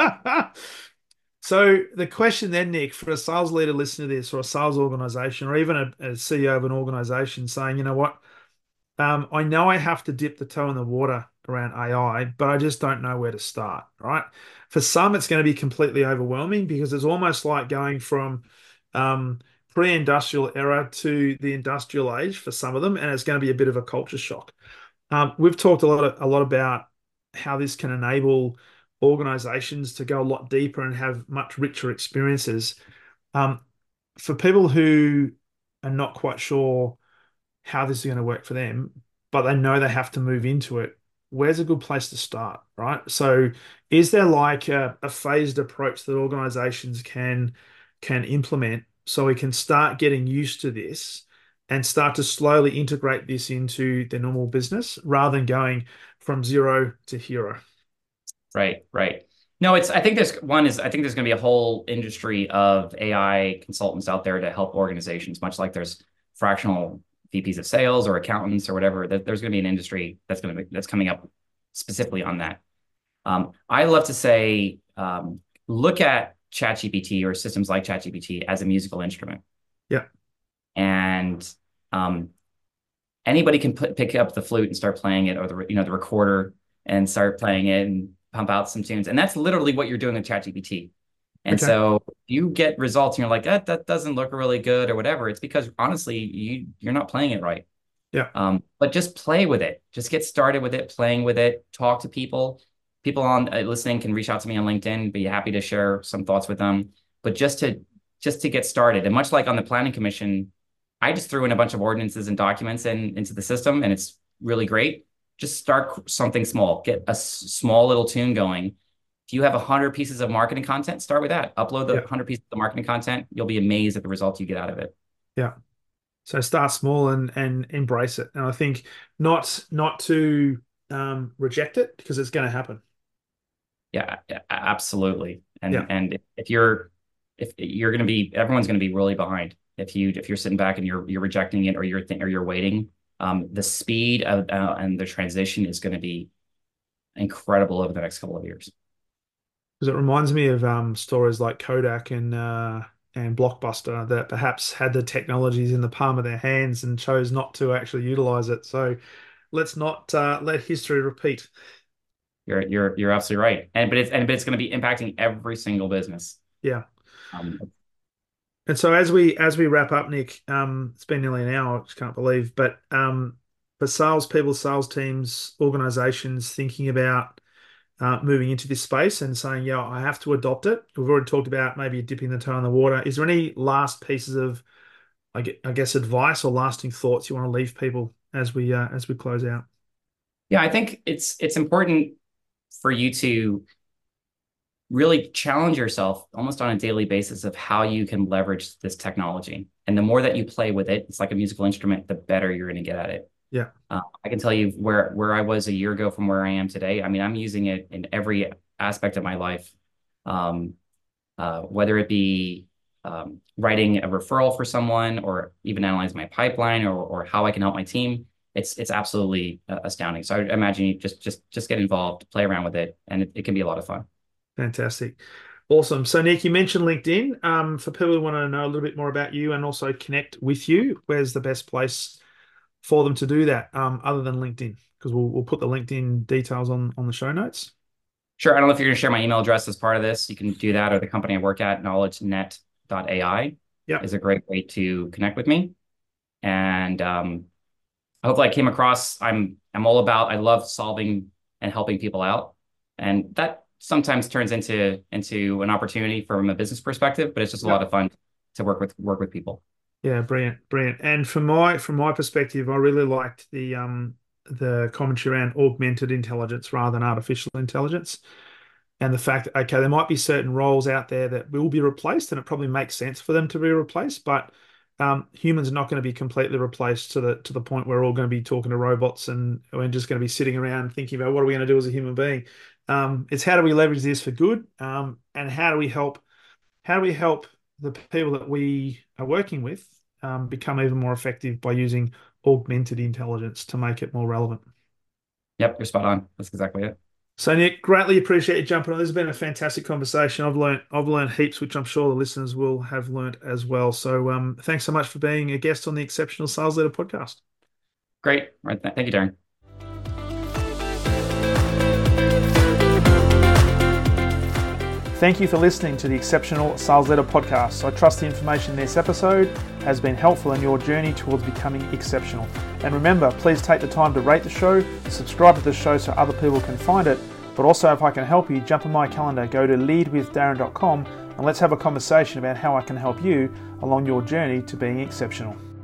So the question then, Nick, for a sales leader listening to this, or a sales organization, or even a, a C E O of an organization saying, you know what, um, I know I have to dip the toe in the water around A I, but I just don't know where to start, right? For some, it's going to be completely overwhelming because it's almost like going from um, pre-industrial era to the industrial age for some of them, and it's going to be a bit of a culture shock. Um, we've talked a lot, of, a lot about how this can enable organizations to go a lot deeper and have much richer experiences. Um, for people who are not quite sure how this is going to work for them, but they know they have to move into it, where's a good place to start, right? So is there like a, a phased approach that organizations can can implement so we can start getting used to this and start to slowly integrate this into their normal business rather than going from zero to hero? Right, right. No, it's I think there's one is I think there's going to be a whole industry of A I consultants out there to help organizations, much like there's fractional V Ps of sales or accountants or whatever. That there's going to be an industry that's going to be that's coming up specifically on that. Um, I love to say, um, look at ChatGPT or systems like ChatGPT as a musical instrument, Yeah. and um, anybody can put, pick up the flute and start playing it, or the you know the recorder and start playing it and pump out some tunes. And that's literally what you're doing with ChatGPT. And Okay. so you get results and you're like, that that doesn't look really good or whatever. It's because honestly, you you're not playing it right. Yeah. Um, but just play with it. Just get started with it, playing with it, talk to people. People on uh, listening can reach out to me on LinkedIn, be happy to share some thoughts with them. But just to just to get started, and much like on the Planning Commission, I just threw in a bunch of ordinances and documents in, into the system, and it's really great. Just start something small, get a small little tune going. If you have a hundred pieces of marketing content, start with that. Upload the Yeah. hundred pieces of marketing content. You'll be amazed at the results you get out of it. Yeah. So start small and and embrace it. And I think not not to um, reject it because it's going to happen. Yeah, yeah, absolutely. Yeah. And and if you're if you're going to be everyone's going to be really behind if you if you're sitting back and you're you're rejecting it or you're th or you're waiting. Um, the speed of uh, and the transition is going to be incredible over the next couple of years. Because it reminds me of um, stories like Kodak and uh, and Blockbuster that perhaps had the technologies in the palm of their hands and chose not to actually utilize it. So let's not uh, let history repeat. You're you're you're absolutely right. And but it's and but it's going to be impacting every single business. Yeah. Um, And so as we as we wrap up, Nick, um, it's been nearly an hour. I just can't believe. But um, for salespeople, sales teams, organizations thinking about uh, moving into this space and saying, yeah, I have to adopt it. We've already talked about maybe dipping the toe in the water. Is there any last pieces of, I gue- I guess, advice or lasting thoughts you want to leave people as we uh, as we close out? yeah, I think it's it's important for you to really challenge yourself almost on a daily basis of how you can leverage this technology. And the more that you play with it, it's like a musical instrument, the better you're going to get at it. Yeah, Uh, I can tell you where where I was a year ago from where I am today. I mean, I'm using it in every aspect of my life, um, uh, whether it be um, writing a referral for someone or even analyze my pipeline or, or how I can help my team. it's it's absolutely uh, astounding. So I imagine you just just just get involved, play around with it, and it, it can be a lot of fun. Fantastic. Awesome. So, Nick, you mentioned LinkedIn. Um, for people who want to know a little bit more about you and also connect with you, where's the best place for them to do that, um, other than LinkedIn? Because we'll we'll put the LinkedIn details on on the show notes. Sure. I don't know if you're going to share my email address as part of this. You can do that, or the company I work at, knowledge net dot A I, Yeah. is a great way to connect with me. And um, hopefully I came across, I'm I'm all about, I love solving and helping people out. And that sometimes turns into into an opportunity from a business perspective, but it's just a lot Yeah. of fun to work with work with people. Yeah, brilliant, brilliant. And from my from my perspective, I really liked the um the commentary around augmented intelligence rather than artificial intelligence. And the fact that, okay, there might be certain roles out there that will be replaced, and it probably makes sense for them to be replaced, but um, humans are not going to be completely replaced to the to the point where we're all going to be talking to robots and we're just going to be sitting around thinking about what are we going to do as a human being. Um, it's how do we leverage this for good, um, and how do we help how do we help the people that we are working with um, become even more effective by using augmented intelligence to make it more relevant. Yep, you're spot on. That's exactly it. So Nick, greatly appreciate you jumping on. This has been a fantastic conversation. I've learned I've learned heaps, which I'm sure the listeners will have learned as well. So um, thanks so much for being a guest on the Exceptional Sales Leader podcast. Great. All right. Th- thank you, Darren. Thank you for listening to the Exceptional Sales Leader podcast. I trust the information in this episode has been helpful in your journey towards becoming exceptional. And remember, please take the time to rate the show, subscribe to the show so other people can find it. But also, if I can help you, jump on my calendar, go to lead with darren dot com, and let's have a conversation about how I can help you along your journey to being exceptional.